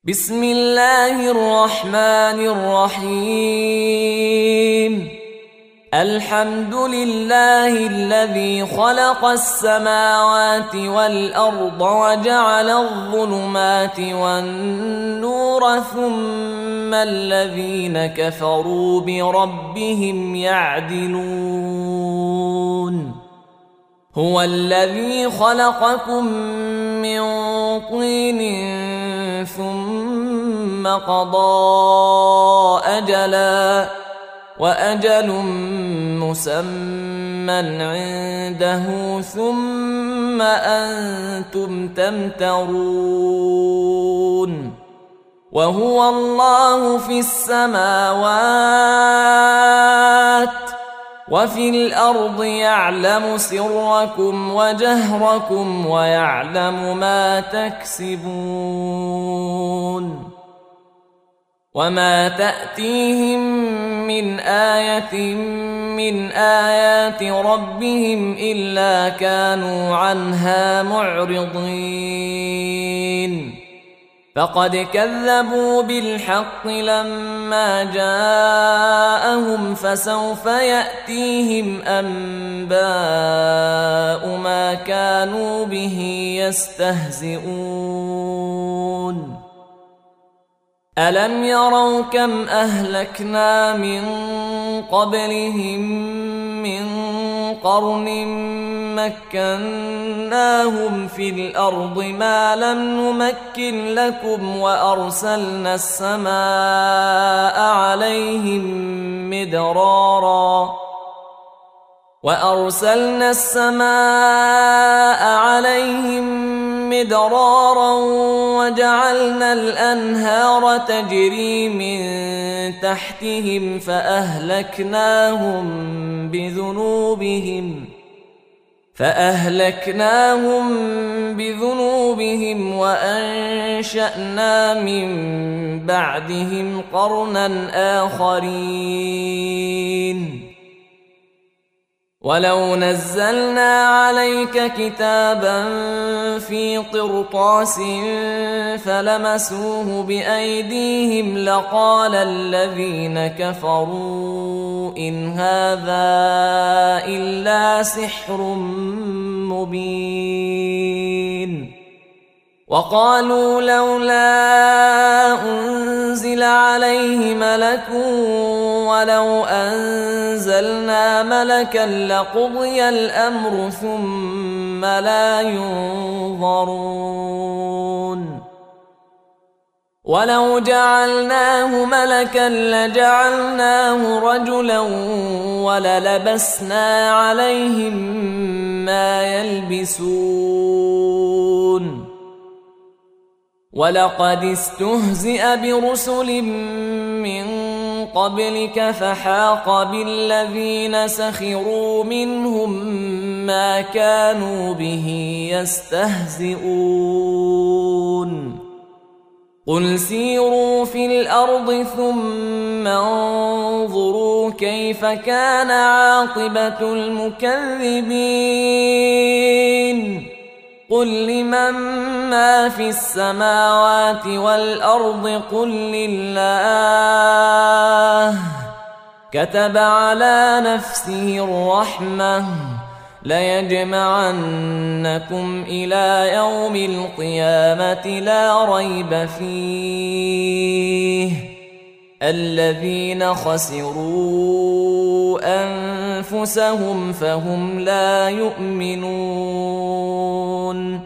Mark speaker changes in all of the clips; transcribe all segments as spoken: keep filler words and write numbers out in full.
Speaker 1: بسم الله الرحمن الرحيم. الحمد لله الذي خلق السماوات والأرض وجعل الظلمات والنور ثم الذين كفروا بربهم يعدلون. هو الذي خلقكم من طين ثم قضى أجلا وأجل مسمى عنده ثم أنتم تمترون. وهو الله في السماوات وفي الأرض يعلم سركم وجهركم ويعلم ما تكسبون. وما تأتيهم من آية من آيات ربهم إلا كانوا عنها معرضين. فقد كذبوا بالحق لما جاءهم فسوف يأتيهم أنباء ما كانوا به يستهزئون. ألم يروا كم أهلكنا من قبلهم من قرن مكناهم في الأرض ما لم نمكن لكم وأرسلنا السماء عليهم مدرارا وأرسلنا السماء عليهم مدرارا وجعلنا الأنهار تجري من تحتهم فأهلكناهم بذنوبهم فأهلكناهم بذنوبهم وأنشأنا من بعدهم قرنا آخرين. ولو نزلنا عليك كتابا في قرطاس فلمسوه بأيديهم لقال الذين كفروا إن هذا إلا سحر مبين. وقالوا لولا أنزل عليه ملك ولو أنزلنا ملكا لقضي الأمر ثم لا ينظرون. ولو جعلناه ملكا لجعلناه رجلا وللبسنا عليهم ما يلبسون. ولقد استهزئ برسل من قبلك فحاق بالذين سخروا منهم ما كانوا به يستهزئون. قل سيروا في الأرض ثم انظروا كيف كان عاقبة المكذبين. قل لمن ما في السماوات والأرض قل لله كتب على نفسه الرحمة ليجمعنكم إلى يوم القيامة لا ريب فيه الذين خسروا أنفسهم فهم لا يؤمنون.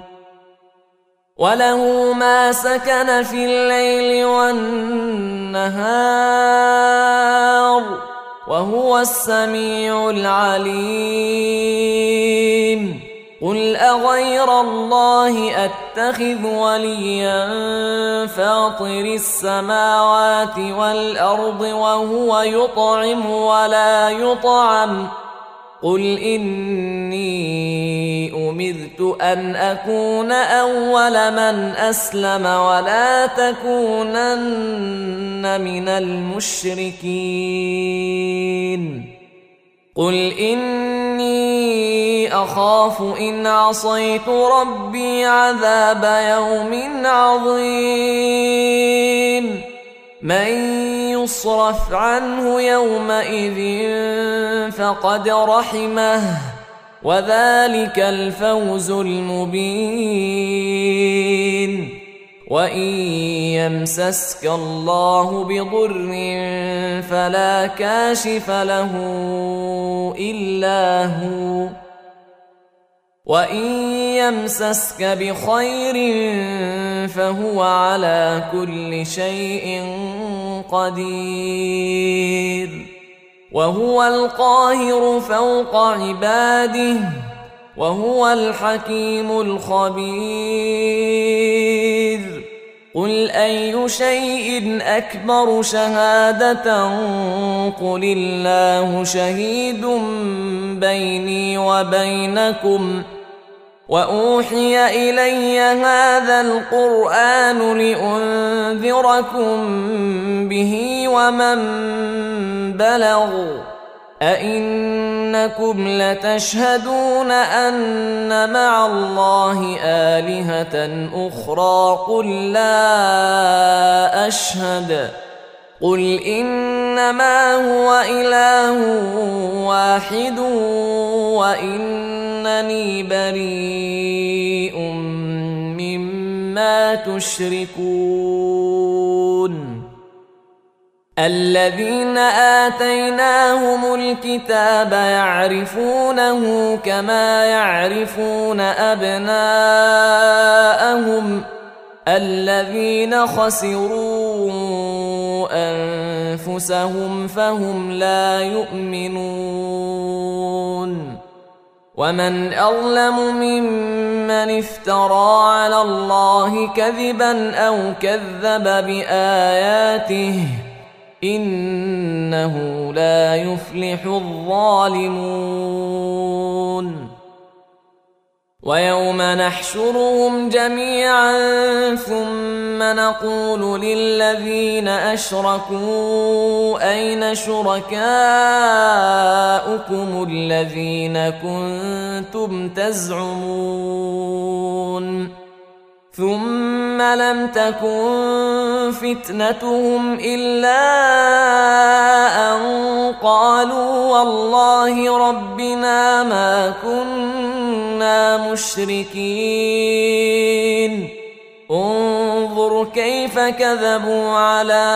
Speaker 1: وله ما سكن في الليل والنهار وهو السميع العليم. قل أغير الله أتخذ وليا فاطر السماوات والأرض وهو يطعم ولا يطعم. قل إني أمرت أن أكون أول من أسلم ولا تكونن من المشركين. قل إني أخاف إن عصيت ربي عذاب يوم عظيم. من يصرف عنه يومئذ فقد رحمه وذلك الفوز المبين. وإن يمسسك الله بضر فلا كاشف له إلا هو وإن يمسسك بخير فهو على كل شيء قدير. وهو القاهر فوق عباده وهو الحكيم الخبير. قل أي شيء أكبر شهادة قل الله شهيد بيني وبينكم وأوحي إلي هذا القرآن لأنذركم به ومن بلغ أئنكم لتشهدون أن مع الله آلهة أخرى قل لا أشهد قل إنما هو إله واحد وإنني بريء مما تشركون. الذين آتيناهم الكتاب يعرفونه كما يعرفون أبناءهم الذين خسروا أنفسهم فهم لا يؤمنون. ومن أظلم ممن افترى على الله كذبا أو كذب بآياته إنه لا يفلح الظالمون. ويوم نحشرهم جميعا ثم نقول للذين أشركوا أين شركاؤكم الذين كنتم تزعمون ثم لم تكن فتنتهم إلا أن قالوا والله ربنا ما كنا مشركين. انظر كيف كذبوا على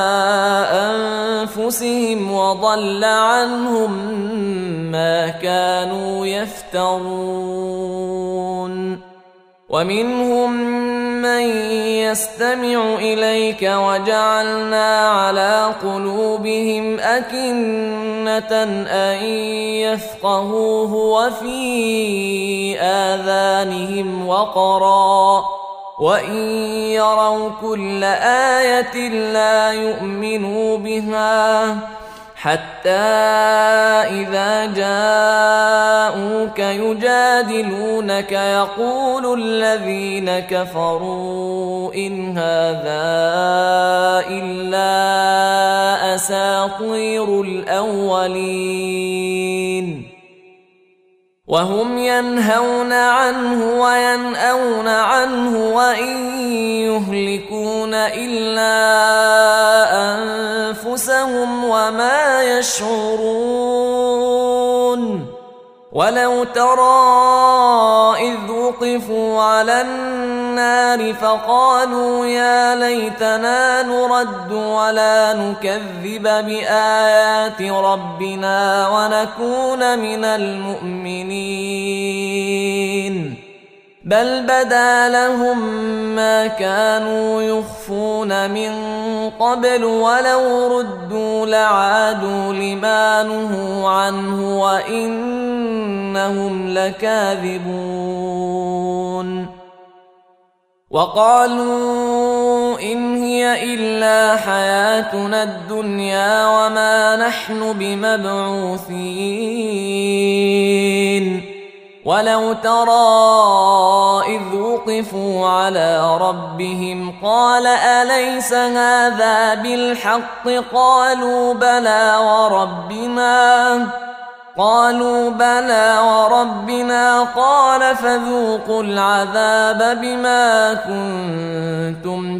Speaker 1: أنفسهم وضل عنهم ما كانوا يفترون. ومنهم من يستمع إليك وجعلنا على قلوبهم أكنة أن يفقهوه وفي آذانهم وقرا وإن يروا كل آية لا يؤمنوا بها حتى إذا جاءوك يجادلونك يقول الذين كفروا إن هذا إلا أساطير الأولين. وهم ينهون عنه وينأون عنه وإن يهلكون إلا أنفسهم وما يشعرون. ولو ترى إذ وقفوا على النار فقالوا يا ليتنا نرد ولا نكذب بآيات ربنا ونكون من المؤمنين بل بدا لهم ما كانوا يخفون من قبل ولو ردوا لعادوا لما نهوا عنه وإنهم لكاذبون. وقالوا إن هي إلا حياتنا الدنيا وما نحن بمبعوثين. ولو ترى إذ وقفوا على ربهم قال أليس هذا بالحق قالوا بلى وربنا قالوا بلى وربنا قال فذوقوا العذاب بما كنتم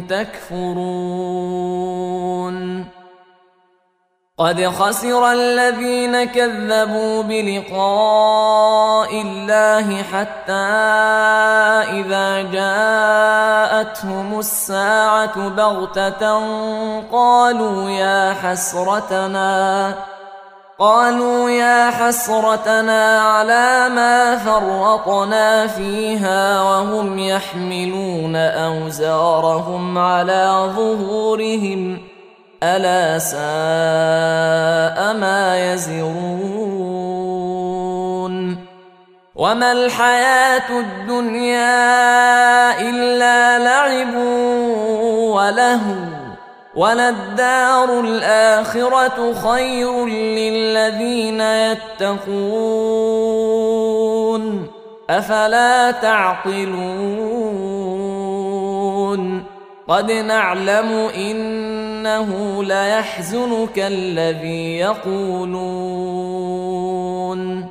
Speaker 1: تكفرون قد خسر الذين كذبوا بلقاء الله حتى إذا جاءتهم الساعة بغتة قالوا يا حسرتنا قالوا يا حسرتنا على ما فرطنا فيها وهم يحملون أوزارهم على ظهورهم ألا ساء ما يزرون وما الحياة الدنيا إلا لعب ولهو وللدار الآخرة خير للذين يتقون أفلا تعقلون قد نعلم إنه ليحزنك الذي يقولون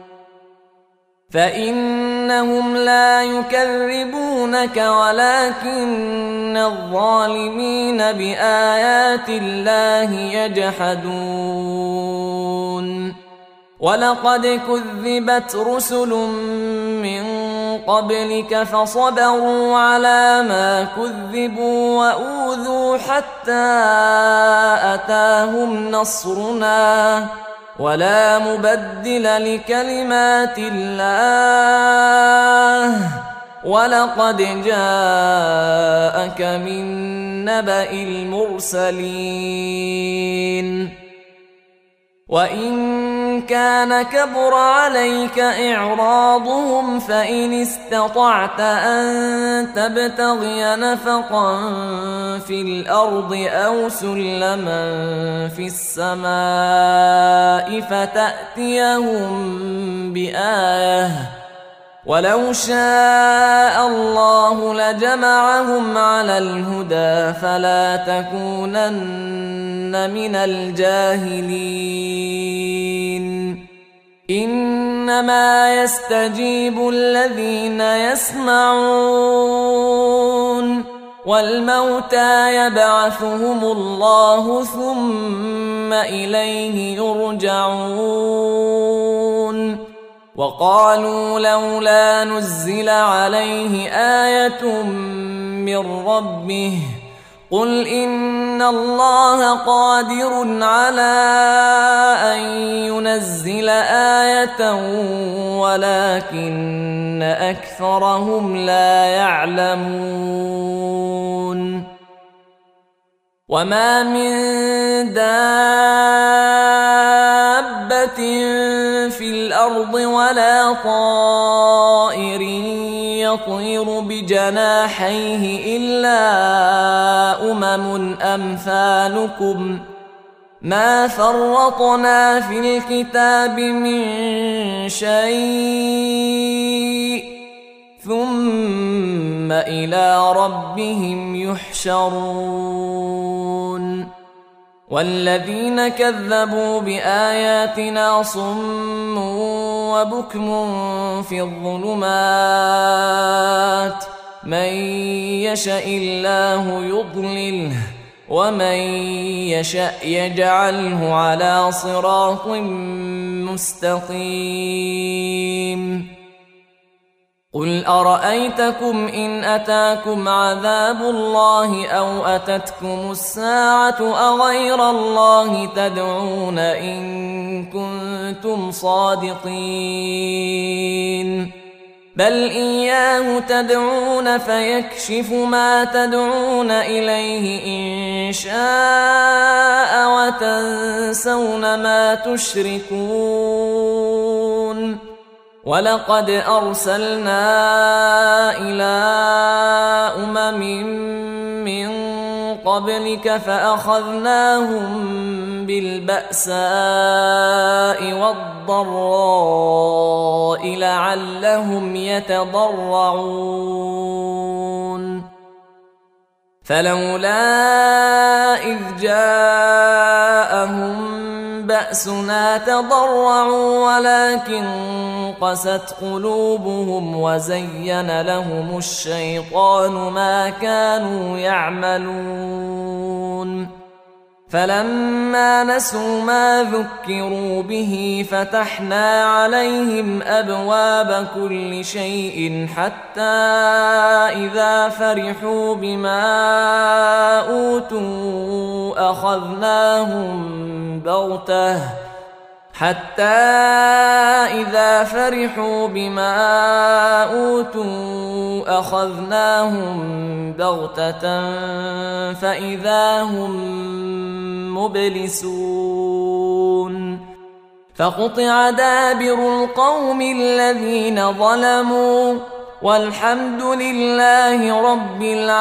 Speaker 1: فإنهم لا يكذبونك ولكن الظالمين بآيات الله يجحدون ولقد كذبت رسل من قبلك فصبروا على ما كذبوا وأوذوا حتى أتاهم نصرنا ولا مبدل لكلمات الله ولقد جاءك من نبأ المرسلين وإن كان كبر عليك إعراضهم فإن استطعت أن تبتغي نفقا في الأرض أو سلما في السماء فتأتيهم بآية ولو شاء الله لجمعهم على الهدى فلا تكونن من الجاهلين إنما يستجيب الذين يسمعون والموتى يبعثهم الله ثم إليه يرجعون وقالوا لولا نزل عليه آية من ربه قل إن الله قادر على أن ينزل آية ولكن أكثرهم لا يعلمون وما من دابة في الأرض ولا طائر يطير بجناحيه إلا أمم أمثالكم ما فرطنا في الكتاب من شيء ثم إلى ربهم يحشرون والذين كذبوا بآياتنا صم وبكم في الظلمات من يشأ الله يضلله ومن يشأ يجعله على صراط مستقيم قل أرأيتكم إن أتاكم عذاب الله أو أتتكم الساعة أغير الله تدعون إن كنتم صادقين بل إياه تدعون فيكشف ما تدعون إليه إن شاء وتنسون ما تشركون ولقد أرسلنا إلى أمم من قبلك فأخذناهم بالبأساء والضراء لعلهم يتضرعون فلولا إذ جاءهم بأسنا بأسنا تضرعوا ولكن قست قلوبهم وزين لهم الشيطان ما كانوا يعملون فلما نسوا ما ذكروا به فتحنا عليهم أبواب كل شيء حتى إذا فرحوا بما أوتوا أخذناهم بغتة حتى إذا فرحوا بما أوتوا أخذناهم بغتة فإذا هم مبلسون فقطع دابر القوم الذين ظلموا والحمد لله رب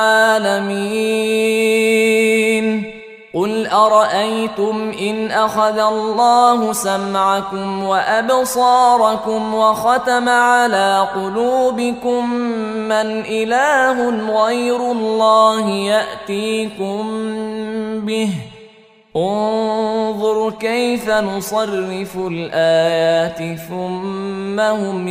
Speaker 1: العالمين. قل أرأيتم إن أخذ الله سمعكم وأبصاركم وختم على قلوبكم من إله غير الله يأتيكم به انظر كيف نصرف الآيات ثم هم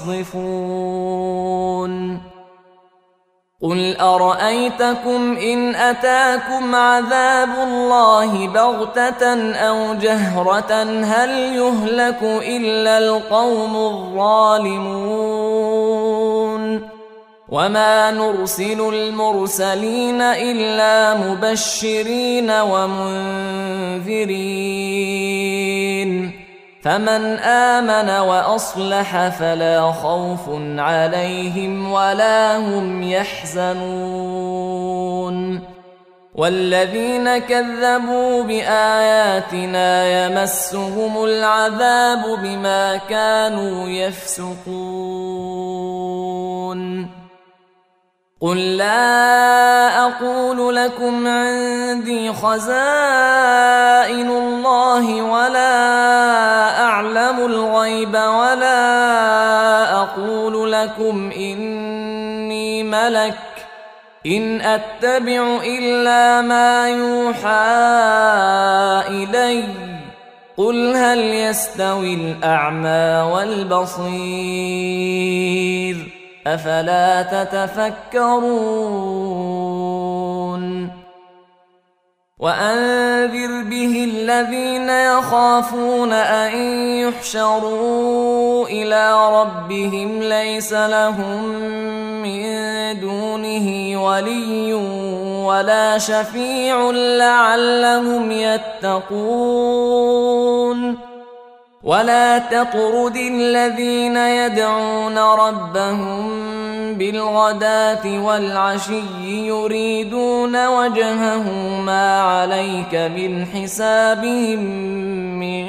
Speaker 1: يصدفون. قل أرأيتكم إن أتاكم عذاب الله بغتة أو جهرة هل يهلك إلا القوم الظالمون وما نرسل المرسلين إلا مبشرين ومنذرين فمن آمن وأصلح فلا خوف عليهم ولا هم يحزنون والذين كذبوا بآياتنا يمسهم العذاب بما كانوا يفسقون. قل لا أقول لكم عندي خزائن الله ولا أعلم الغيب ولا أقول لكم إني ملك إن أتبع إلا ما يوحى إلي قل هل يستوي الأعمى والبصير أفلا تتفكرون. وأنذر به الذين يخافون أن يحشروا إلى ربهم ليس لهم من دونه ولي ولا شفيع لعلهم يتقون. ولا تطرد الذين يدعون ربهم بالغداة والعشي يريدون وجهه ما عليك من حسابهم من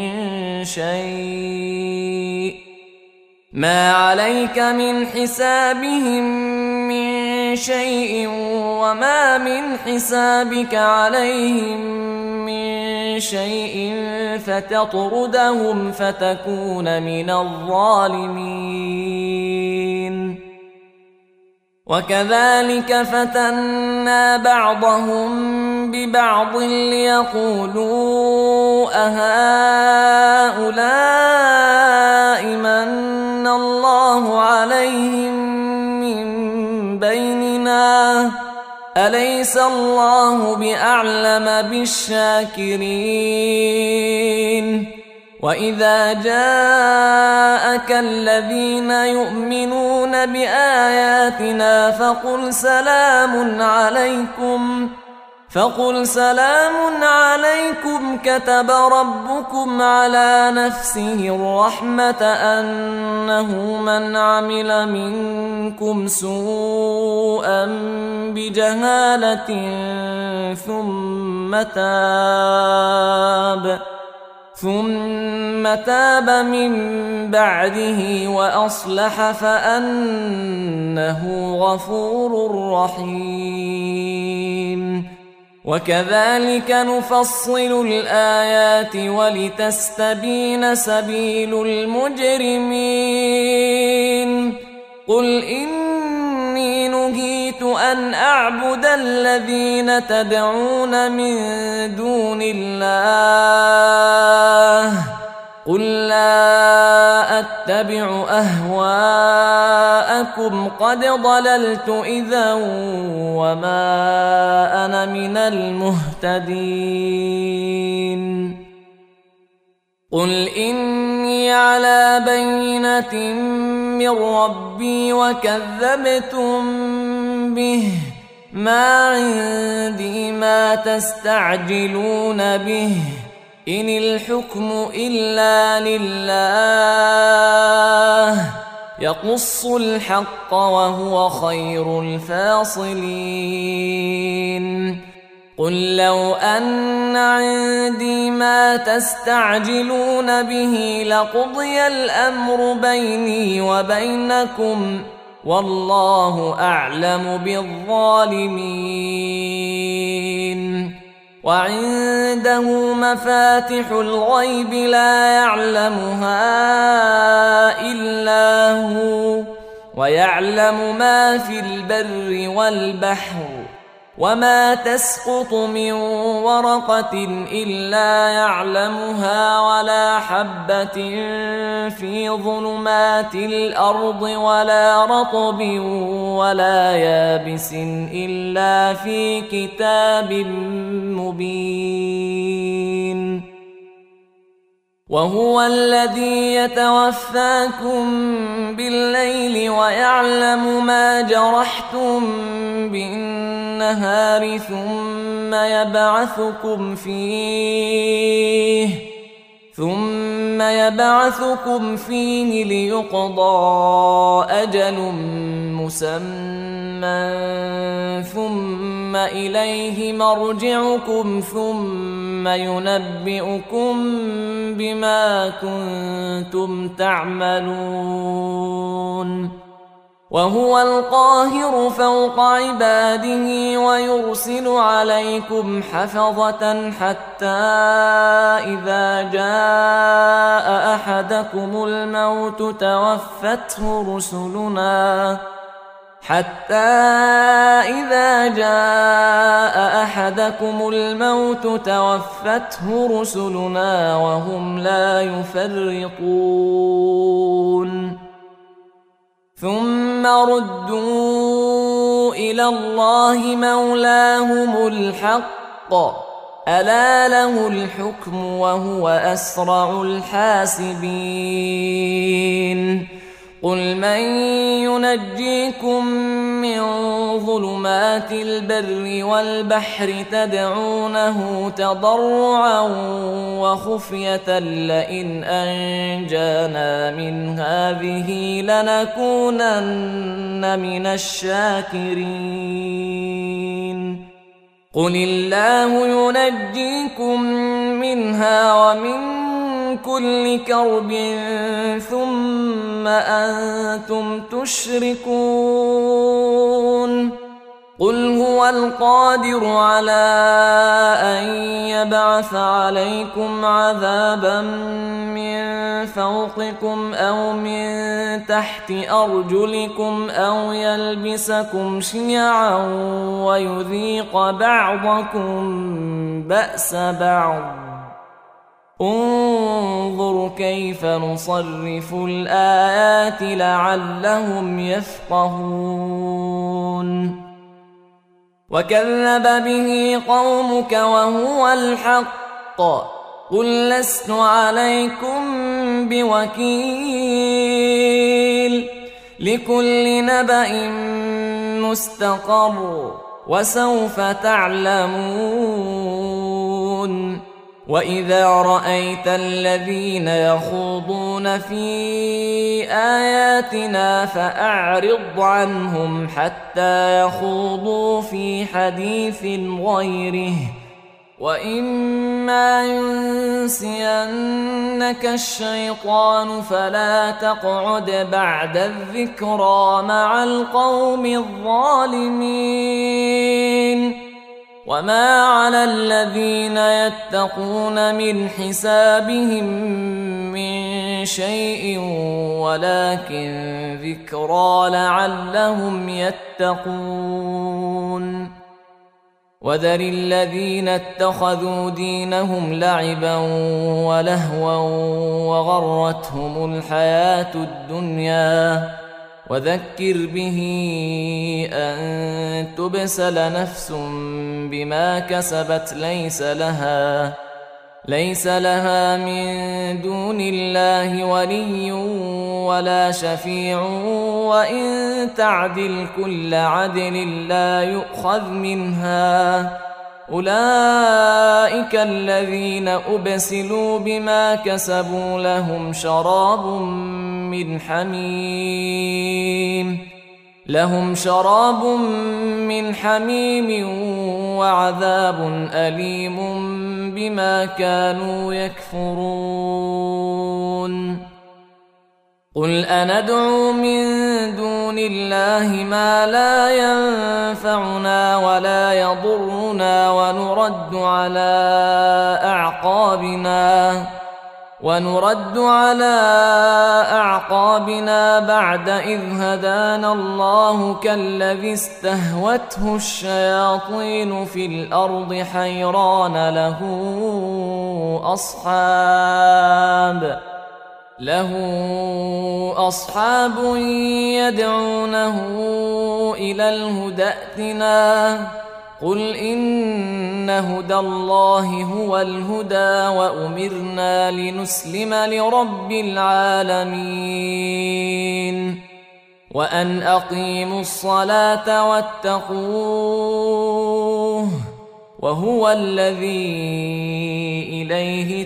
Speaker 1: شيء ما عليك من حسابهم من شيء وما من حسابك عليهم من شيء فتطردهم فتكون من الظالمين. وكذلك فتنا بعضهم ببعض ليقولوا أهؤلاء من الله عليهم من بيننا أليس الله بأعلم بالشاكرين. وإذا جاءك الذين يؤمنون بآياتنا فقل سلام عليكم فقل سلام عليكم كتب ربكم على نفسه الرحمة أنه من عمل منكم سوءا بجهالة ثم تاب ثم تاب من بعده وأصلح فأنه غفور رحيم. وكذلك نفصل الآيات ولتستبين سبيل المجرمين. قل إني نهيت أن أعبد الذين تدعون من دون الله أتبع أهواءكم قد ضللت إذا وما أنا من المهتدين قل إني على بينة من ربي وكذبتم به ما عندي ما تستعجلون به إن الحكم إلا لله يقص الحق وهو خير الفاصلين قل لو أن عندي ما تستعجلون به لقضي الأمر بيني وبينكم والله أعلم بالظالمين وعنده مفاتح الغيب لا يعلمها إلا هو ويعلم ما في البر والبحر وما تسقط من ورقة إلا يعلمها ولا حبة في ظلمات الأرض ولا رطب ولا يابس إلا في كتاب مبين وهو الذي يتوفاكم بالليل ويعلم ما جرحتم بالنهار ثم يبعثكم فيه ثم يبعثكم فيه ليقضى أجل مسمى ثم إليه مرجعكم ثم ينبئكم بما كنتم تعملون وهو القاهر فوق عباده ويرسل عليكم حفظة حتى إذا جاء أحدكم الموت توفته رسلنا حتى إذا جاء أحدكم الموت توفته رسلنا وهم لا يفرطون ثم ردوا إلى الله مولاهم الحق ألا له الحكم وهو أسرع الحاسبين قل من ينجيكم من ظلمات البر والبحر تدعونه تضرعا وخفية لئن أنجانا من هذه لنكونن من الشاكرين قل الله ينجيكم منها ومن كل كرب ثم أنتم تشركون قل هو القادر على أن يبعث عليكم عذابا من فوقكم أو من تحت أرجلكم أو يلبسكم شيعا ويذيق بعضكم بأس بعض انظر كيف نصرف الآيات لعلهم يفقهون وكذب به قومك وهو الحق قل لست عليكم بوكيل لكل نبأ مستقر وسوف تعلمون وإذا رأيت الذين يخوضون في آياتنا فأعرض عنهم حتى يخوضوا في حديث غيره وإما ينسينك الشيطان فلا تقعد بعد الذكرى مع القوم الظالمين وما على الذين يتقون من حسابهم من شيء ولكن ذكرى لعلهم يتقون وذر الذين اتخذوا دينهم لعبا ولهوا وغرتهم الحياة الدنيا وذكر به أن تبسل نفس بما كسبت ليس لها ليس لها من دون الله ولي ولا شفيع وإن تعدل كل عدل لا يؤخذ منها أولئك الذين أبسلوا بما كسبوا لهم شراب من حميم لهم شراب من حميم وعذاب أليم بما كانوا يكفرون قل أندعو من دون الله ما لا ينفعنا ولا يضرنا ونرد على أعقابنا ونرد على أعقابنا بعد إذ هدانا الله كالذي استهوته الشياطين في الأرض حيران له أصحاب له أصحاب يدعونه إلى الهدى ائتنا قل إن هدى الله هو الهدى وأمرنا لنسلم لرب العالمين وأن أقيموا الصلاة واتقوه وهو الذي إليه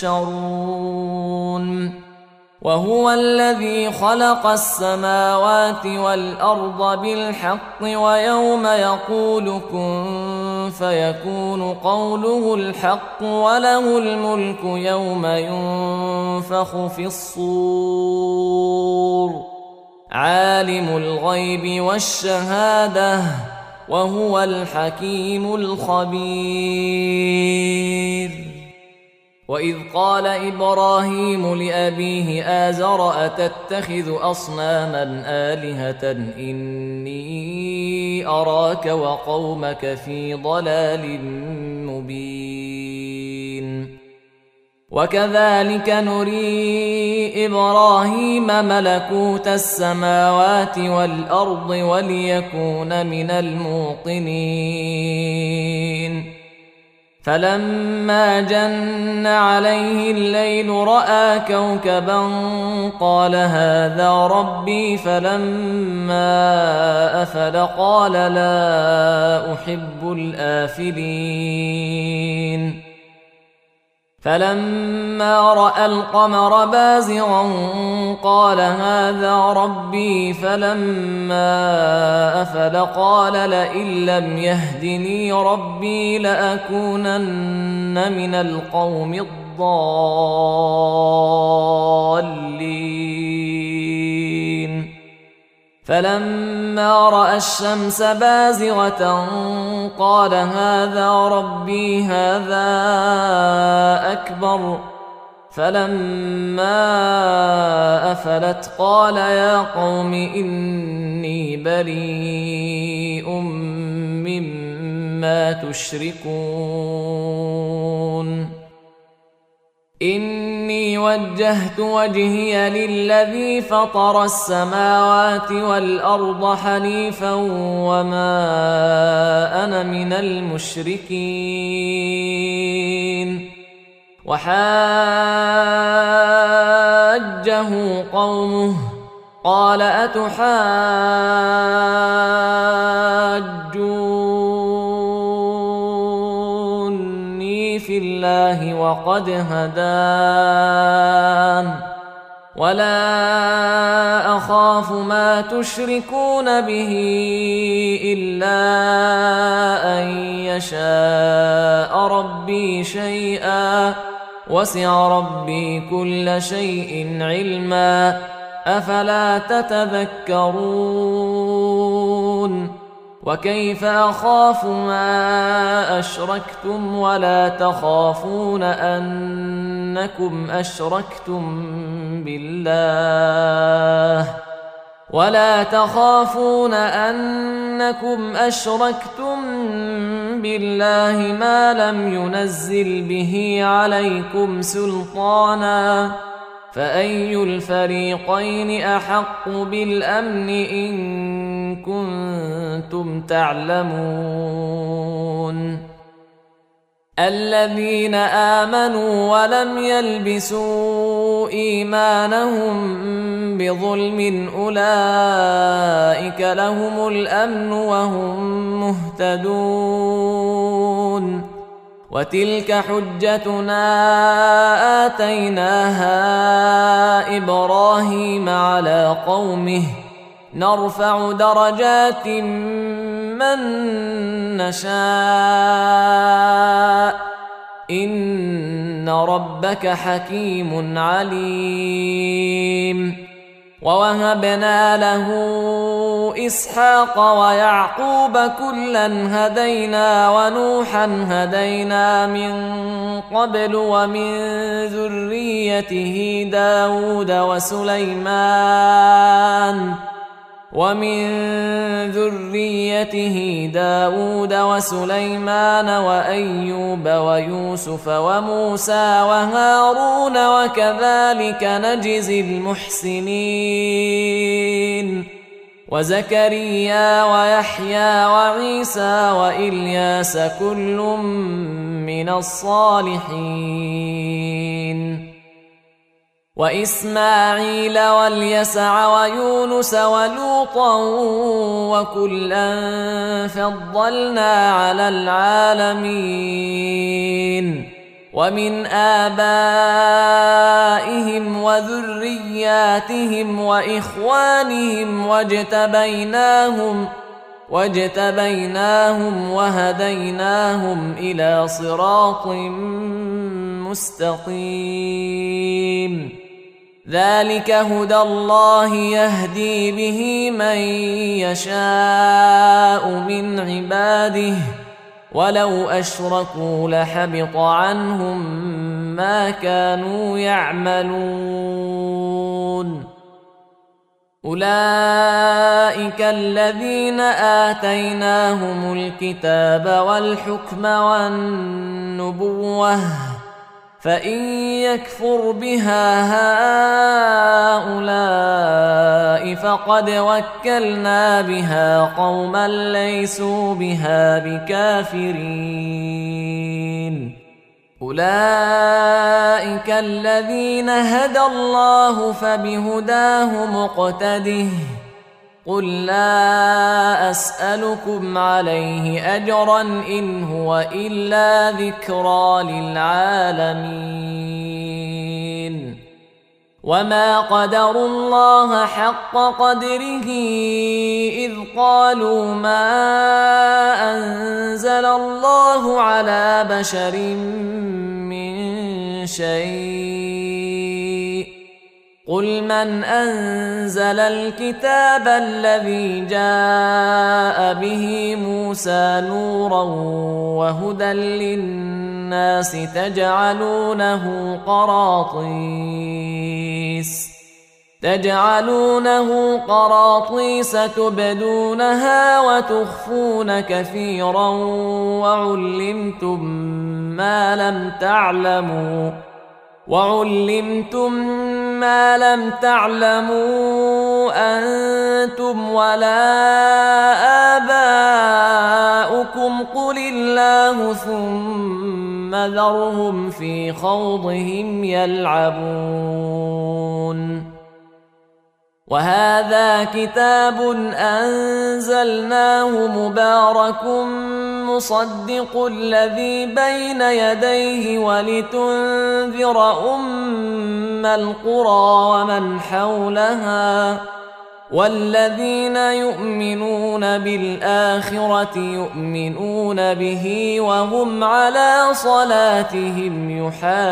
Speaker 1: تحشرون وهو الذي خلق السماوات والأرض بالحق ويوم يقول كن فيكون قوله الحق وله الملك يوم ينفخ في الصور عالم الغيب والشهادة وهو الحكيم الخبير وإذ قال إبراهيم لأبيه آزر أتتخذ أصناما آلهة إني أراك وقومك في ضلال مبين وكذلك نري إبراهيم ملكوت السماوات والأرض وليكون من الموقنين فلما جن عليه الليل رأى كوكبا قال هذا ربي فلما أفل قال لا أحب الآفلين فلما رأى القمر بازغا قال هذا ربي فلما أفل قال لئن لم يهدني ربي لأكونن من القوم الضالين فلما رأى الشمس بازغة قال هذا ربي هذا أكبر فلما أفلت قال يا قوم إني بريء مما تشركون إني وجهت وجهي للذي فطر السماوات والأرض حنيفا وما أنا من المشركين وحاجه قومه قال أتحاجوني في الله وقد هدان ولا أخاف ما تشركون به إلا أن يشاء ربي شيئا وسع ربي كل شيء علما أفلا تتذكرون وكيف أخاف ما أشركتم ولا تخافون أنكم أشركتم بالله ولا تخافون أنكم أشركتم بالله ما لم ينزل به عليكم سلطانا فأي الفريقين أحق بالأمن إن كنتم تعلمون الذين آمنوا ولم يلبسوا إيمانهم بظلم أولئك لهم الأمن وهم مهتدون وتلك حجتنا آتيناها إبراهيم على قومه نرفع درجات من نشاء إن ربك حكيم عليم ووهبنا له إسحاق ويعقوب كلا هدينا ونوحا هدينا من قبل ومن ذريته داود وسليمان ومن ذريته داود وسليمان وأيوب ويوسف وموسى وهارون وكذلك نجزي المحسنين وزكريا ويحيى وعيسى وإلياس كل من الصالحين وإسماعيل واليسع ويونس ولوطا وكلا فضلنا على العالمين ومن آبائهم وذرياتهم وإخوانهم واجتبيناهم واجتبيناهم وهديناهم إلى صراط مستقيم ذلك هدى الله يهدي به من يشاء من عباده ولو أشركوا لحبط عنهم ما كانوا يعملون أولئك الذين آتيناهم الكتاب والحكم والنبوة فإن يكفر بها هؤلاء فقد وكلنا بها قوما ليسوا بها بكافرين أولئك الذين هدى الله فبهداه مقتده قل لا أسألكم عليه أجرا إن هو إلا ذكرى للعالمين وما قدروا الله حق قدره إذ قالوا ما أنزل الله على بشر من شيء قل من أنزل الكتاب الذي جاء به موسى نورا وهدى للناس تجعلونه قراطيس تجعلونه قراطيس تبدونها وتخفون كثيرا وعلمتم ما لم تعلموا وعلمتم ما لم تعلموا أنتم ولا آباؤكم قل الله ثم ذرهم في خوضهم يلعبون وهذا كتاب أنزلناه مبارك مصدق الذي بين يديه ولتنذر أم القرى ومن حولها والذين يؤمنون بالآخرة يؤمنون به وهم على صلاتهم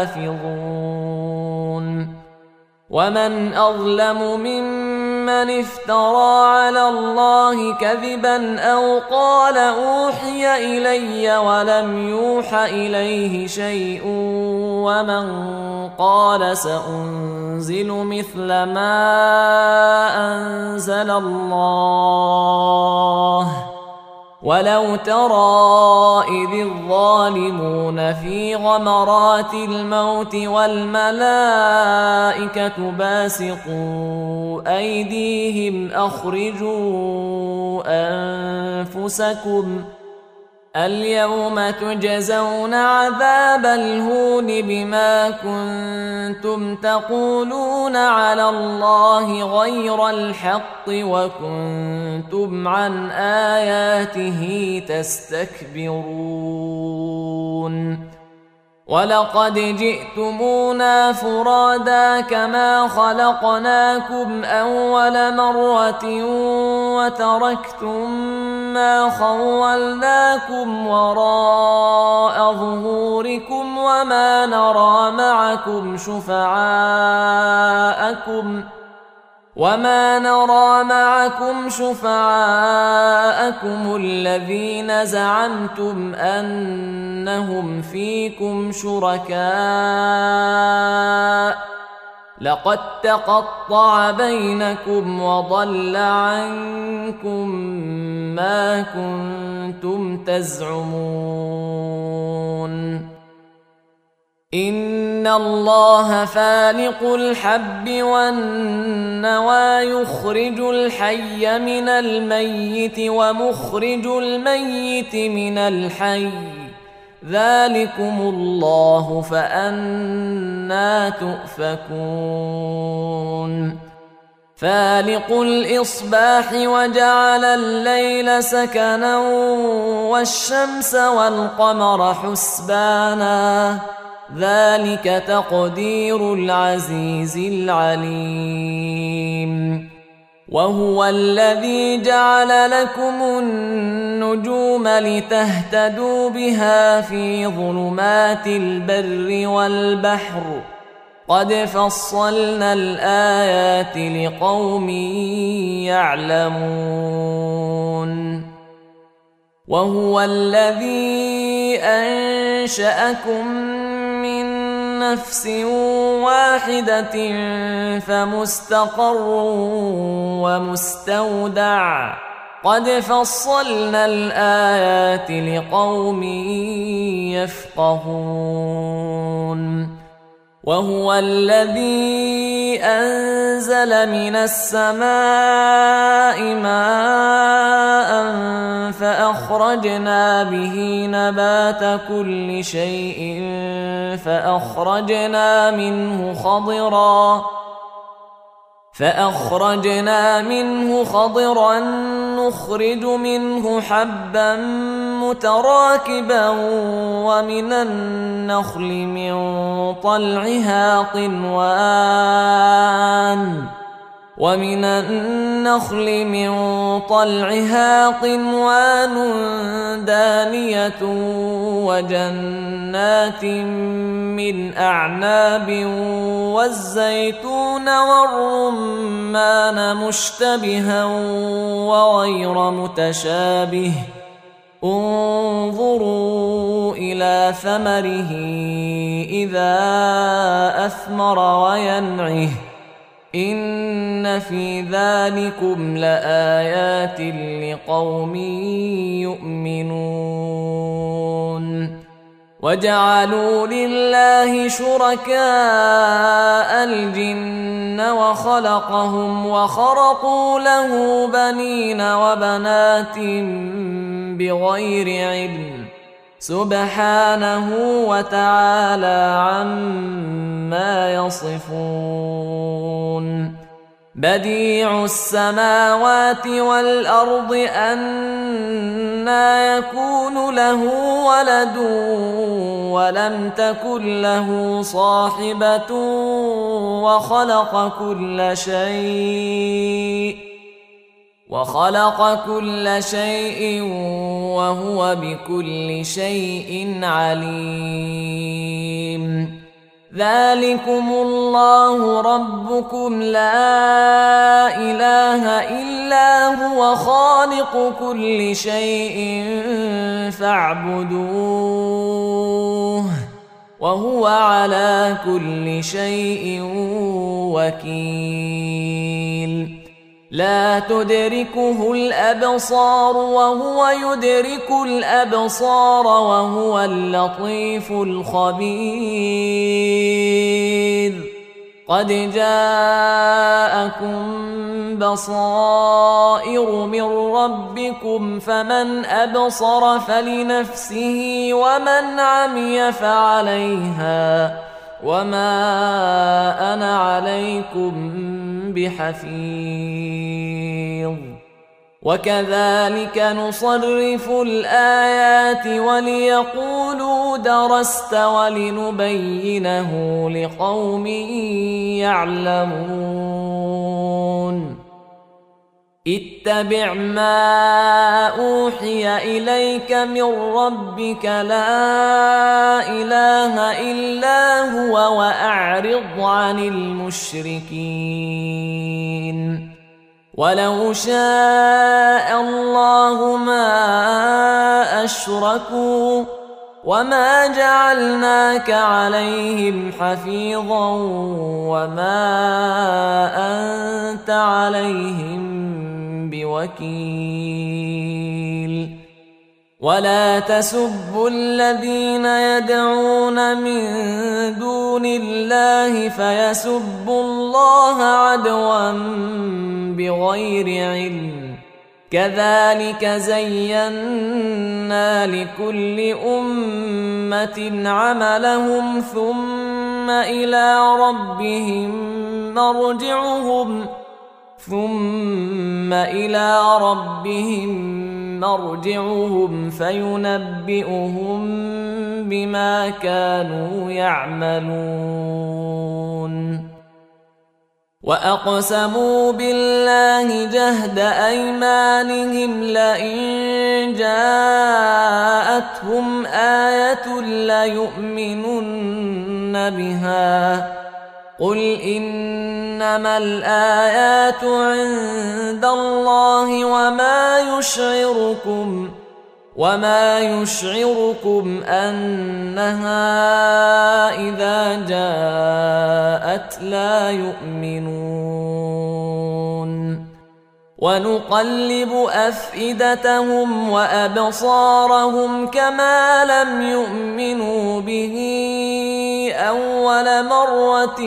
Speaker 1: يحافظون ومن أظلم ممن افترى على الله كذبا أو قال أوحي إلي ولم يوح إليه شيء ومن قال سأنزل مثل ما أنزل الله ولو ترى إذ الظالمون في غمرات الموت والملائكة باسطوا أيديهم أخرجوا أنفسكم اليوم تجزون عذاب الهون بما كنتم تقولون على الله غير الحق وكنتم عن آياته تستكبرون ولقد جئتمونا فرادا كما خلقناكم أول مرة وتركتم ما خولناكم وراء ظهوركم وما نرى معكم شفعاءكم وما نرى معكم شفعاءكم الذين زعمتم أنهم فيكم شركاء لقد تقطع بينكم وضل عنكم ما كنتم تزعمون إن الله فالق الحب والنوى يخرج الحي من الميت ومخرج الميت من الحي ذلكم الله فأنى تؤفكون فالق الإصباح وجعل الليل سكنا والشمس والقمر حسبانا ذلك تقدير العزيز العليم وهو الذي جعل لكم النجوم لتهتدوا بها في ظلمات البر والبحر قد فصلنا الآيات لقوم يعلمون وهو الذي أنشأكم من نفس واحدة فمستقر ومستودع قد فصلنا الآيات لقوم يفقهون وهو الذي أنزل من السماء ماء فأخرجنا به نبات كل شيء فأخرجنا منه خضرا فأخرجنا منه خضرا نخرج منه حبا متراكبا ومن النخل من طلعها قنوان ومن النخل من طلعها قنوان دانية وجنات من أعناب والزيتون والرمان مشتبها وغير متشابه انظروا إلى ثمره إذا أثمر وينعه إن في ذلكم لآيات لقوم يؤمنون وجعلوا لله شركاء الجن وخلقهم وخرقوا له بنين وبنات بغير علم سبحانه وتعالى عما يصفون بديع السماوات والأرض أنى يكون له ولد ولم تكن له صاحبة وخلق كل شيء وخلق كل شيء وهو بكل شيء عليم ذلكم الله ربكم لا إله إلا هو خالق كل شيء فاعبدوه وهو على كل شيء وكيل لا تدركه الأبصار وهو يدرك الأبصار وهو اللطيف الخبير قد جاءكم بصائر من ربكم فمن أبصر فلنفسه ومن عمي فعليها وما أنا عليكم بحفيظ وكذلك نصرف الآيات وليقولوا درست ولنبينه لقوم يعلمون اتبع ما أوحي إليك من ربك لا إله إلا هو وأعرض عن المشركين ولو شاء الله ما أشركوا وما جعلناك عليهم حفيظا وما أنت عليهم بوكيل ولا تسبوا الذين يدعون من دون الله فيسبوا الله عدوا بغير علم كذلك زينا لكل أمة عملهم ثم إلى ربهم مرجعهم ثم إلى ربهم مرجعهم فينبئهم بما كانوا يعملون وأقسموا بالله جهد أيمانهم لئن جاءتهم آية ليؤمنن بها قل إنما الآيات عند الله وما يشعركم وما يشعركم أنها إذا جاءت لا يؤمنون ونقلب أفئدتهم وأبصارهم كما لم يؤمنوا به أول مرة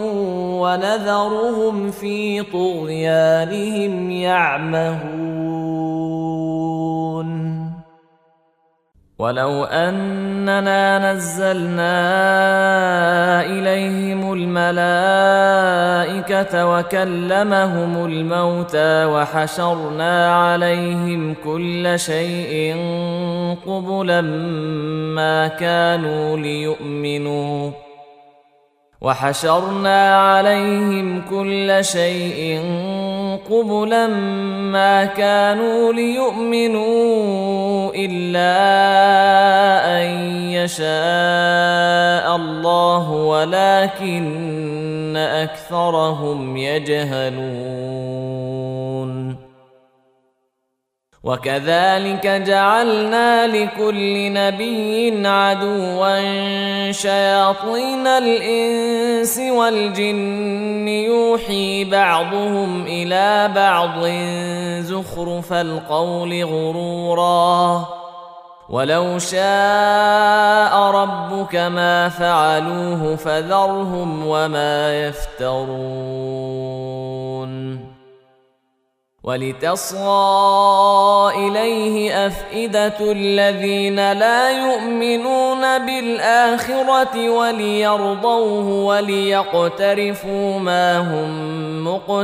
Speaker 1: ونذرهم في طغيانهم يعمهون ولو أننا نزلنا إليهم الملائكة وكلمهم الموتى وحشرنا عليهم كل شيء قبلا ما كانوا ليؤمنوا وحشرنا عليهم كل شيء قبلا ما كانوا ليؤمنوا إلا أن يشاء الله ولكن أكثرهم يجهلون وكذلك جعلنا لكل نبي عدوا شياطين الإنس والجن يوحي بعضهم إلى بعض زخرف القول غرورا ولو شاء ربك ما فعلوه فذرهم وما يفترون ولتصغى إليه أفئدة الذين لا يؤمنون بالآخرة وليرضوه وليقترفوا ما هم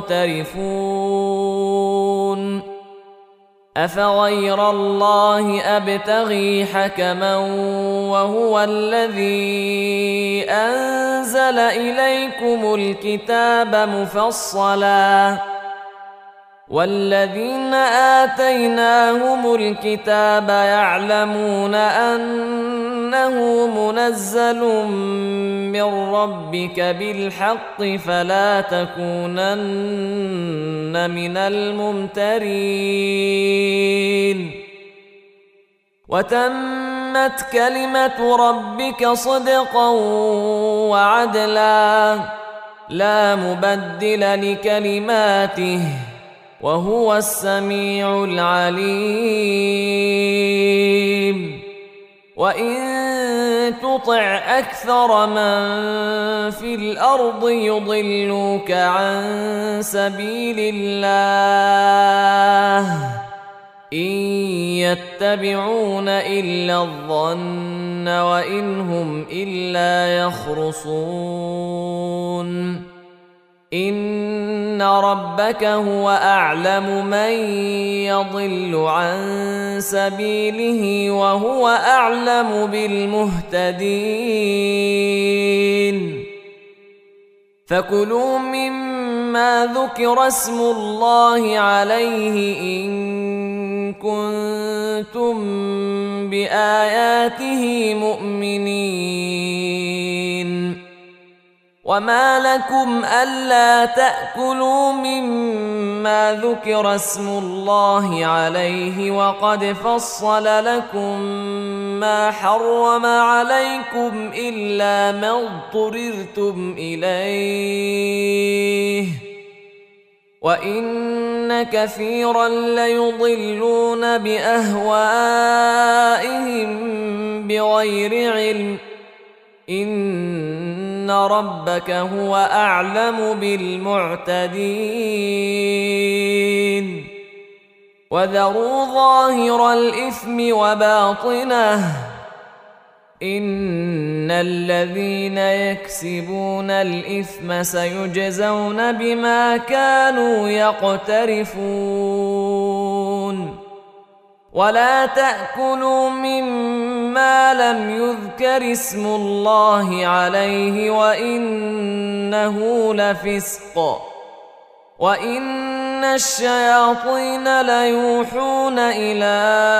Speaker 1: مقترفون أفغير الله أبتغي حكما وهو الذي أنزل إليكم الكتاب مفصلا والذين آتيناهم الكتاب يعلمون أنه منزل من ربك بالحق فلا تكونن من الممترين وتمت كلمة ربك صدقا وعدلا لا مبدل لكلماته وهو السميع العليم. وإن تطع أكثر من في الأرض يضلوك عن سبيل الله إن يتبعون إلا الظن وإن هم إلا يخرصون. إن ربك هو أعلم من يضل عن سبيله وهو أعلم بالمهتدين. فكلوا مما ذكر اسم الله عليه إن كنتم بآياته مؤمنين. وما لكم ألا تأكلوا مما ذكر اسم الله عليه وقد فصل لكم ما حرم عليكم إلا ما اضطررتم إليه وإن كثيرا ليضلون بأهوائهم بغير علم إن ربك هو أعلم بالمعتدين. وذروا ظاهر الإثم وباطنه إن الذين يكسبون الإثم سيجزون بما كانوا يقترفون. ولا تأكلوا مما لم يذكر اسم الله عليه وإنه لفسق وإن الشياطين ليوحون إلى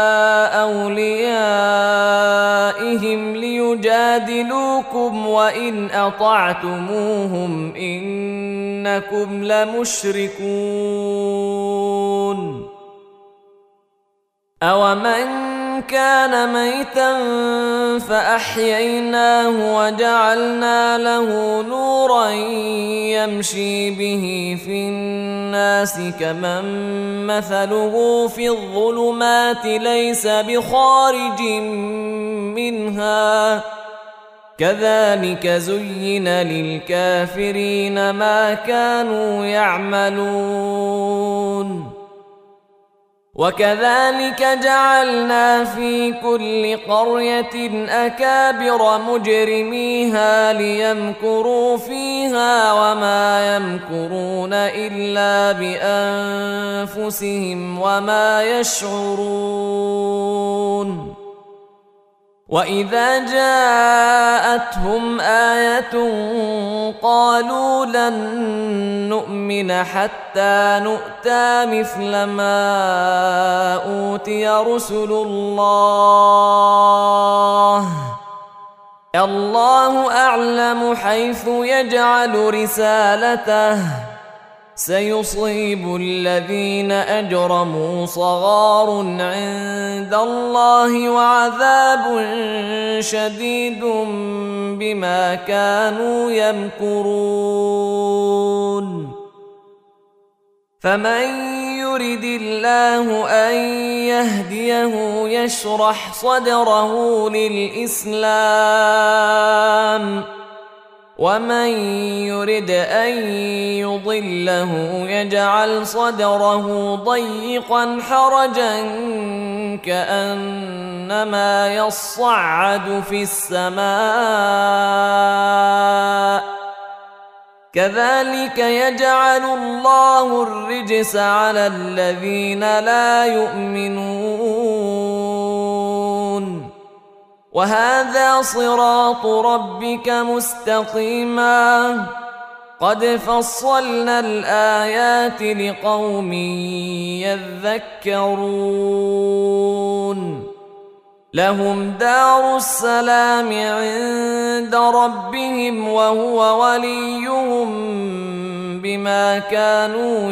Speaker 1: أوليائهم ليجادلوكم وإن أطعتموهم إنكم لمشركون. أومن كان ميتا فأحييناه وجعلنا له نورا يمشي به في الناس كمن مثله في الظلمات ليس بخارج منها كذلك زين للكافرين ما كانوا يعملون. وكذلك جعلنا في كل قرية أكابر مجرميها ليمكروا فيها وما يمكرون إلا بأنفسهم وما يشعرون. وإذا جاءتهم آية قالوا لن نؤمن حتى نؤتى مثل ما أوتي رسل الله الله أعلم حيث يجعل رسالته سيصيب الذين أجرموا صغار عند الله وعذاب شديد بما كانوا يمكرون. فمن يرد الله أن يهديه يشرح صدره للإسلام ومن يرد أن يضله يجعل صدره ضيقا حرجا كأنما يصعد في السماء كذلك يجعل الله الرجس على الذين لا يؤمنون. وهذا صراط ربك مستقيما قد فصلنا الآيات لقوم يذكرون. لهم دار السلام عند ربهم وهو وليهم بما كانوا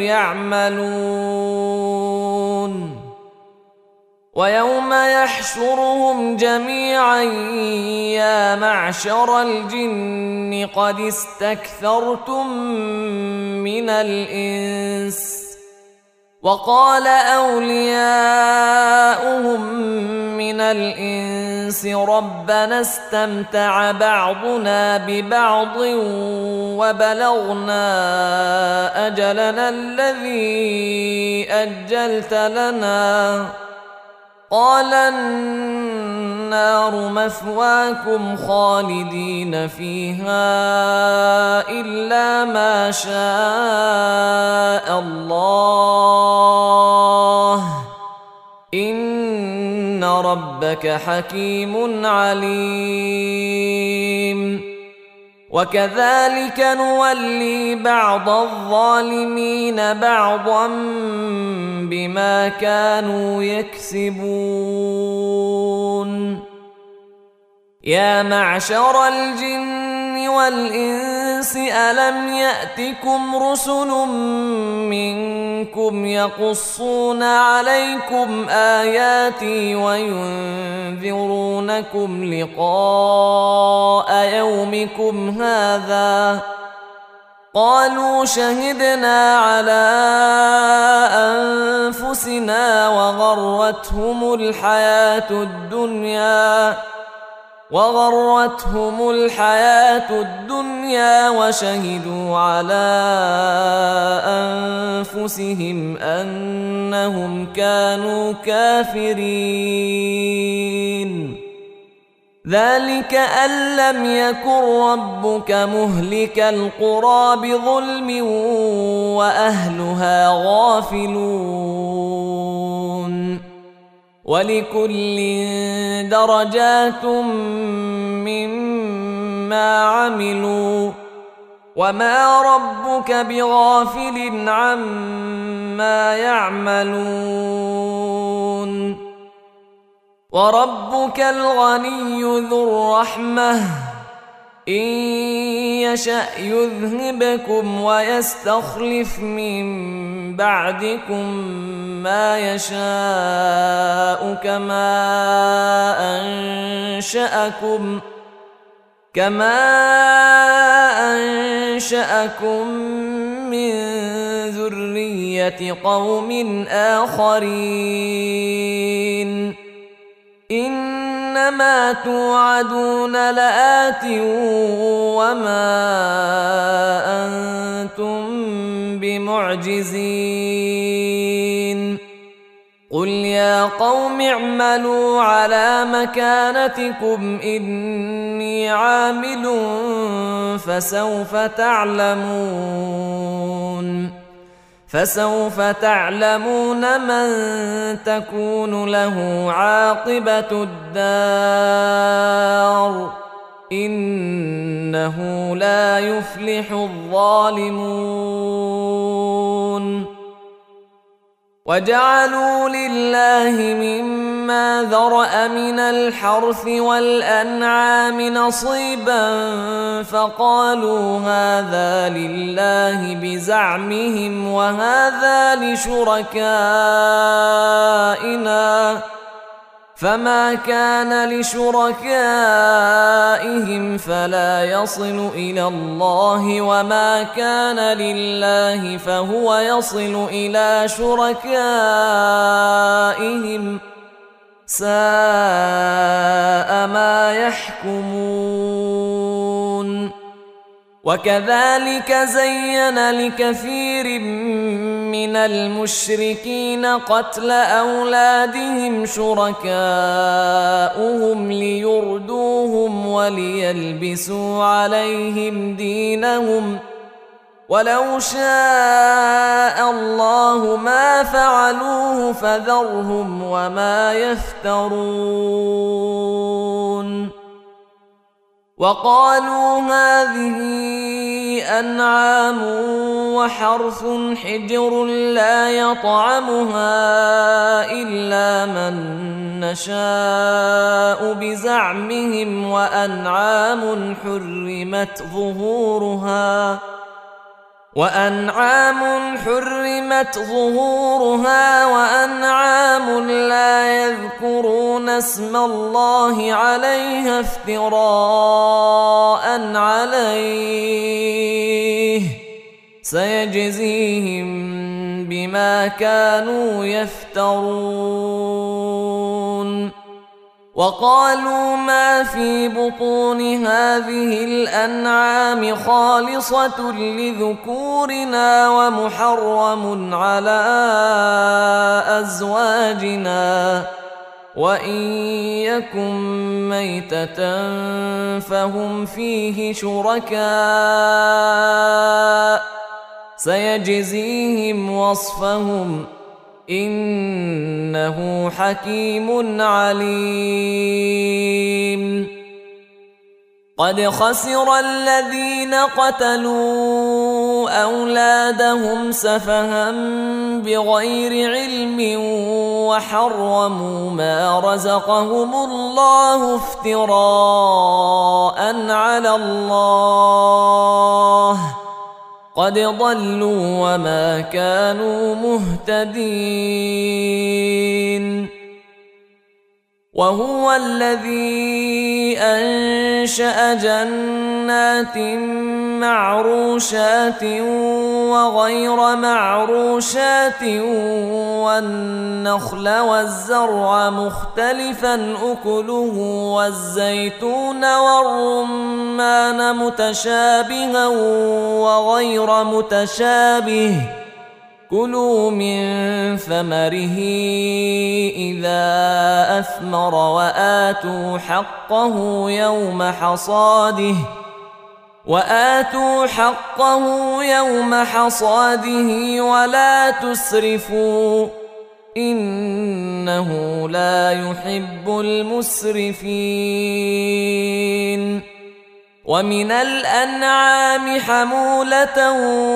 Speaker 1: يعملون. ويوم يحشرهم جميعا يا معشر الجن قد استكثرتم من الإنس وقال أولياؤهم من الإنس ربنا استمتع بعضنا ببعض وبلغنا أجلنا الذي أجلت لنا قال النار مثواكم خالدين فيها إلا ما شاء الله إن ربك حكيم عليم وكذلك نولي بعض الظالمين بعضا بما كانوا يكسبون يا معشر الجن والإنس ألم يأتكم رسل منكم يقصون عليكم آياتي وينذرونكم لقاء يومكم هذا قالوا شهدنا على أنفسنا وغرتهم الحياة الدنيا وغرتهم الحياة الدنيا وشهدوا على أنفسهم أنهم كانوا كافرين ذلك أن لم يكن ربك مهلك القرى بظلم وأهلها غافلون ولكل درجات مما عملوا وما ربك بغافل عما يعملون وربك الغني ذو الرحمة إن يشأ يذهبكم ويستخلف من بعدكم ما يشاء كما أنشأكم كما أنشأكم من ذرية قوم آخرين إنما توعدون لآت وما أنتم بمعجزين قل يا قوم اعملوا على مكانتكم إني عامل فسوف تعلمون فسوف تعلمون من تكون له عاقبة الدار إنه لا يفلح الظالمون وجعلوا لله مما ذرأ من الحرث والأنعام نصيبا فقالوا هذا لله بزعمهم وهذا لشركائنا فما كان لشركائهم فلا يصل إلى الله وما كان لله فهو يصل إلى شركائهم ساء ما يحكمون وكذلك زين لكثير من المشركين قتل أولادهم شركاؤهم ليردوهم وليلبسوا عليهم دينهم ولو شاء الله ما فعلوه فذرهم وما يفترون وقالوا هذه أنعام وحرث حجر لا يطعمها إلا من نشاء بزعمهم وأنعام حرمت ظهورها وأنعام حرمت ظهورها وأنعام لا يذكرون اسم الله عليها افتراء عليه سيجزيهم بما بما كانوا يفترون وقالوا ما في بطون هذه الأنعام خالصة لذكورنا ومحرم على أزواجنا وإن يكن ميتة فهم فيه شركاء سيجزيهم وصفهم إنه حكيم عليم قد خسر الذين قتلوا أولادهم سفها بغير علم وحرموا ما رزقهم الله افتراء على الله قد ضلوا وما كانوا مهتدين وهو الذي أنشأ جنات معروشات وغير معروشات والنخل والزرع مختلفا أكله والزيتون والرمان متشابها وغير متشابه كلوا من ثمره إذا أثمر وآتوا حقه يوم حصاده وآتوا حقه يوم حصاده ولا تسرفوا إنه لا يحب المسرفين ومن الأنعام حمولة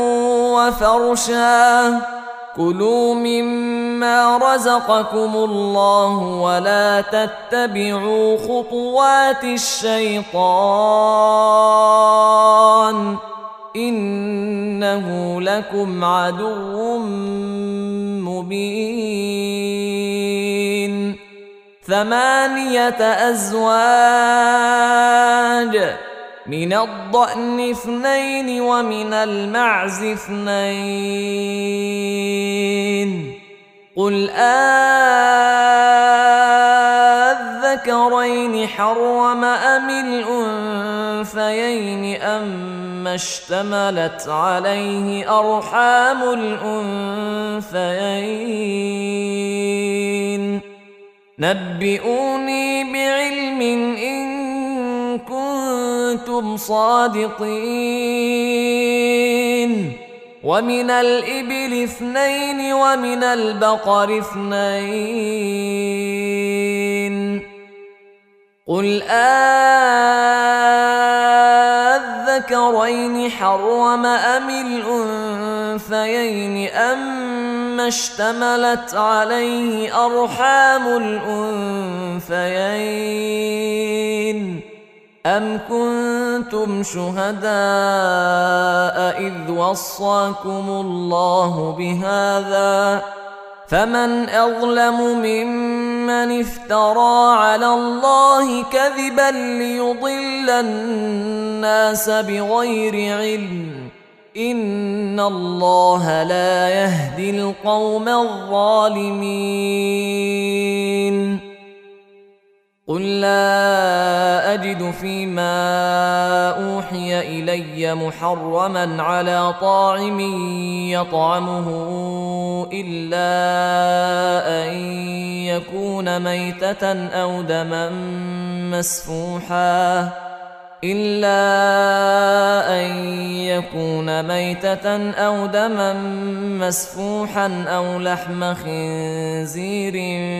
Speaker 1: وفرشا كلوا مما رزقكم الله ولا تتبعوا خطوات الشيطان إنه لكم عدو مبين ثمانية أزواج من الضأن اثنين ومن المعز اثنين قل أذكرين حرم أم الأنثيين أما اشتملت عليه أرحام الأنثيين نبئوني بعلم إن كنتم صادقين ومن الإبل اثنين ومن البقر اثنين قل أذكرين حرم أم الأنثيين أما اشتملت عليه أرحام الأنثيين أم كنتم شهداء إذ وصاكم الله بهذا فمن أظلم ممن افترى على الله كذبا ليضل الناس بغير علم إن الله لا يهدي القوم الظالمين قل لا أجد فيما أوحي إلي محرما على طاعم يطعمه إلا أن يكون ميتة أو دما مسفوحا إلا أن يكون ميتة أو دما مسفوحا أو لحم خنزير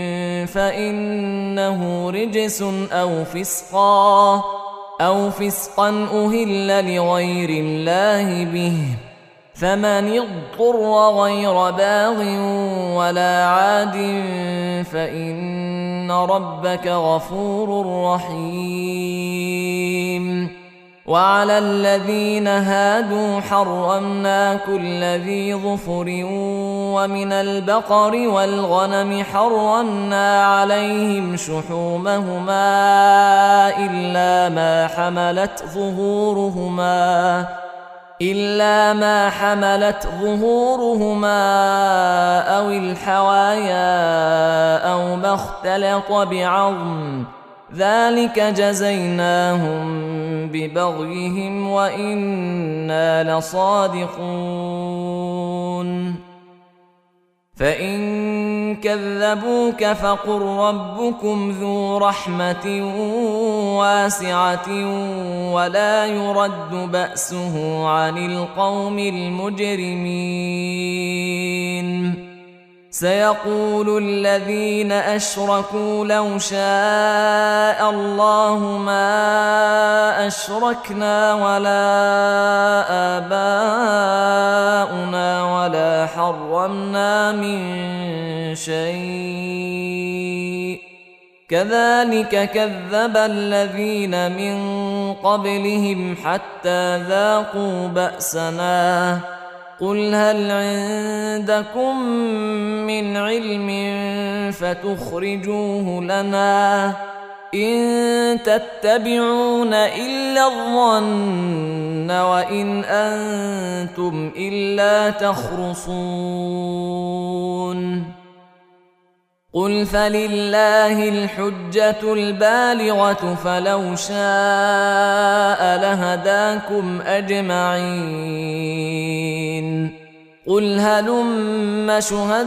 Speaker 1: فإنه رجس أو فسقا أو فسقا أهل لغير الله به فمن اضطر غير باغ ولا عاد فإن ربك غفور رحيم وعلى الذين هادوا حرمنا كل ذي ظفر ومن البقر والغنم حرمنا عليهم شحومهما إلا ما حملت ظهورهما إلا ما حملت ظهورهما أو الحوايا أو ما اختلط بعظم ذلك جزيناهم ببغيهم وإنا لصادقون فإن كذبوك فقل ربكم ذو رحمة واسعة ولا يرد بأسه عن القوم المجرمين سيقول الذين أشركوا لو شاء الله ما أشركنا ولا آباؤنا ولا حرمنا من شيء كذلك كذب الذين من قبلهم حتى ذاقوا بأسنا قل هل عندكم من علم فتخرجوه لنا إن تتبعون إلا الظن وإن أنتم إلا تخرصون قل فلله الحجة البالغة فلو شاء لهداكم أجمعين قل هلم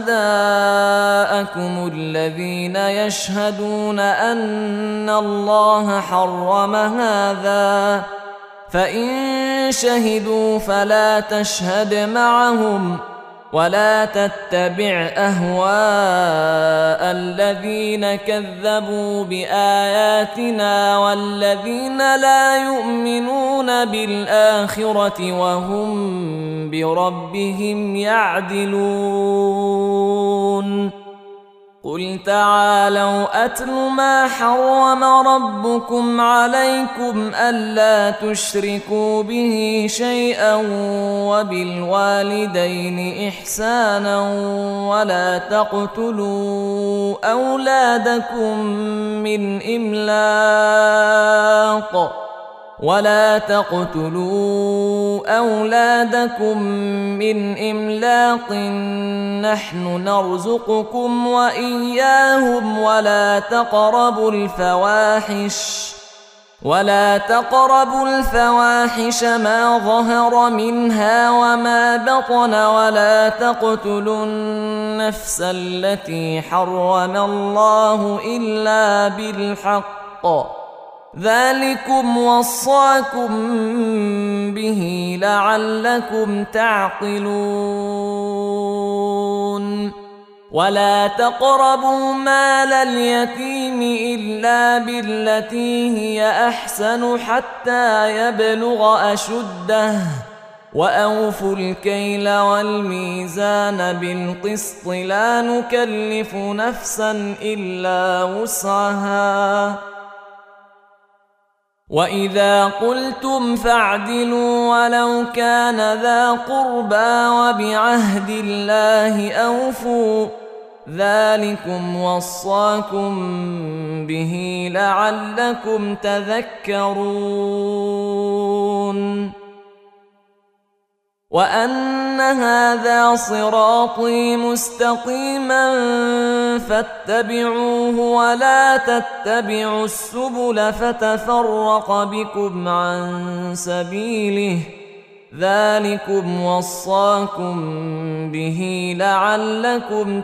Speaker 1: شهداءكم الذين يشهدون أن الله حرم هذا فإن شهدوا فلا تشهد معهم ولا تتبع أهواء الذين كذبوا بآياتنا والذين لا يؤمنون بالآخرة وهم بربهم يعدلون قل تعالوا أتل ما حرم ربكم عليكم ألا تشركوا به شيئا وبالوالدين إحسانا ولا تقتلوا أولادكم من إملاق ولا تقتلوا أولادكم من إملاق نحن نرزقكم وإياهم ولا تقربوا الفواحش ولا تقربوا الفواحش ما ظهر منها وما بطن ولا تقتلوا النفس التي حرم الله إلا بالحق ذلكم وصاكم به لعلكم تعقلون ولا تقربوا مال اليتيم إلا بالتي هي أحسن حتى يبلغ أشده وأوفوا الكيل والميزان بالقسط لا نكلف نفسا إلا وسعها وإذا قلتم فاعدلوا ولو كان ذا قربى وبعهد الله أوفوا ذلكم وصاكم به لعلكم تذكرون وأن هذا صراطي مستقيما فاتبعوه ولا تتبعوا السبل فتفرق بكم عن سبيله ذلكم وصاكم به لعلكم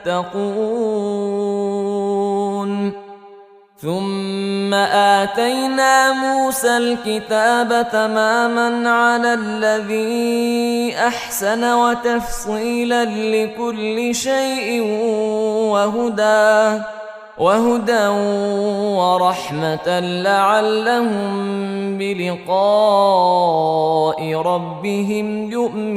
Speaker 1: تتقون ثم آتينا موسى الكتاب تماما على الذي أحسن وتفصيلا لكل شيء وهدى وهدى ورحمة لعلهم بلقاء ربهم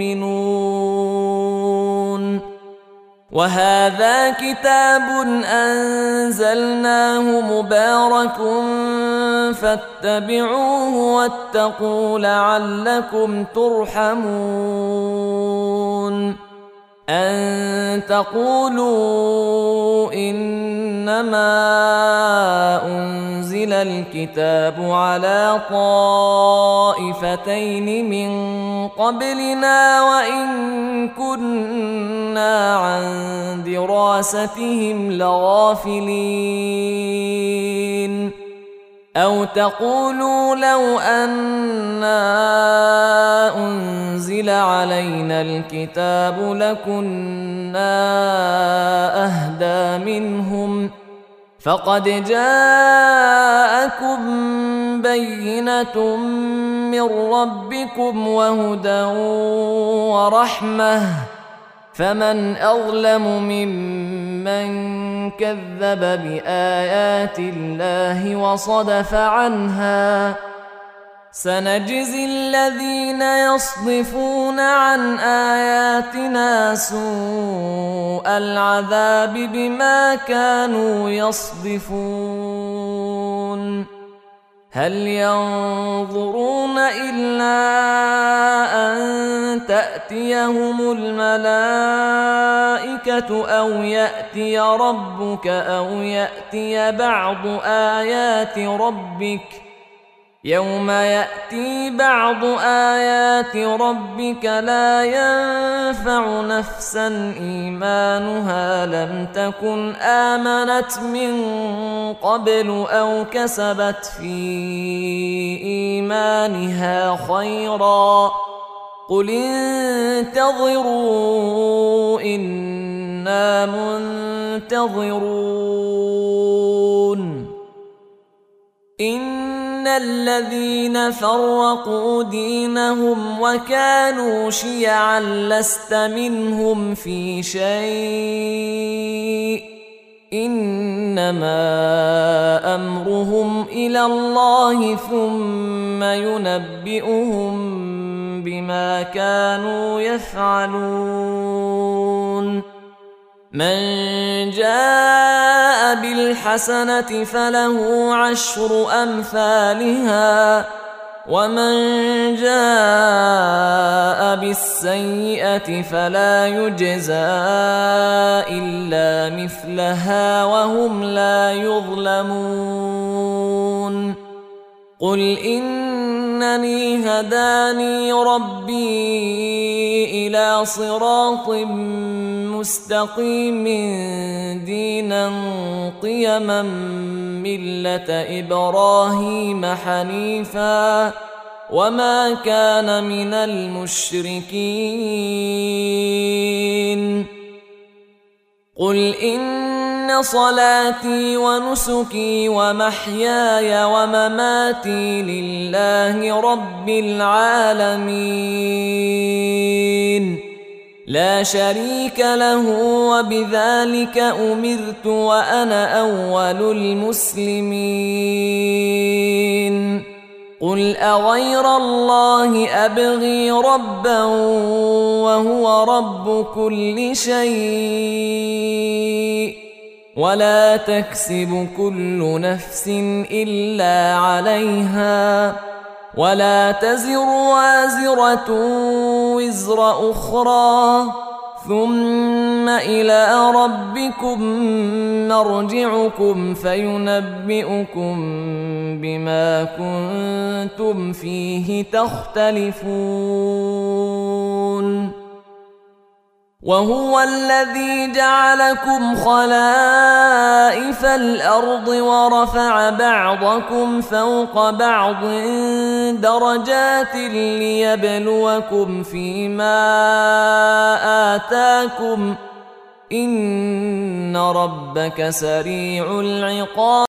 Speaker 1: يؤمنون وهذا كتاب أنزلناه مبارك فاتبعوه واتقوا لعلكم ترحمون أن تقولوا إنما أنزل الكتاب على طائفتين طائفتين من قبلنا وإن كنا عن دراستهم لغافلين أو تقولوا لو أنا أنزل علينا الكتاب لكنا أهدى منهم فقد جاءكم بينة من ربكم وهدى ورحمة فمن أظلم ممن كذب بآيات الله وصدف عنها سنجزي الذين يصدفون عن آياتنا سوء العذاب بما كانوا يصدفون هل ينظرون إلا أن تأتيهم الملائكة أو يأتي ربك أو يأتي بعض آيات ربك يوم يأتي بعض آيات ربك لا ينفع نفسا إيمانها لم تكن آمنت من قبل أو كسبت في إيمانها خيرا قل انتظروا إنا منتظرون إن الذين فرقوا دينهم وكانوا شيعا لست منهم في شيء إنما أمرهم إلى الله ثم ينبئهم بما كانوا يفعلون من جاء بالحسنة فله عشر أمثالها ومن جاء بالسيئة فلا يجزى إلا مثلها وهم لا يظلمون قل إنني هداني ربي إلى صراط مستقيم دينا قيما ملة إبراهيم حنيفا وما كان من المشركين قل إن صلاتي ونسكي ومحياي ومماتي لله رب العالمين لا شريك له وبذلك أمرت وأنا أول المسلمين قل أغير الله أبغي ربا وهو رب كل شيء ولا تكسب كل نفس إلا عليها ولا تزر وازرة وزر أخرى ثم إلى ربكم مرجعكم فينبئكم بما كنتم فيه تختلفون وهو الذي جعلكم خلائف الأرض ورفع بعضكم فوق بعض درجات ليبلوكم فيما آتاكم إن ربك سريع العقاب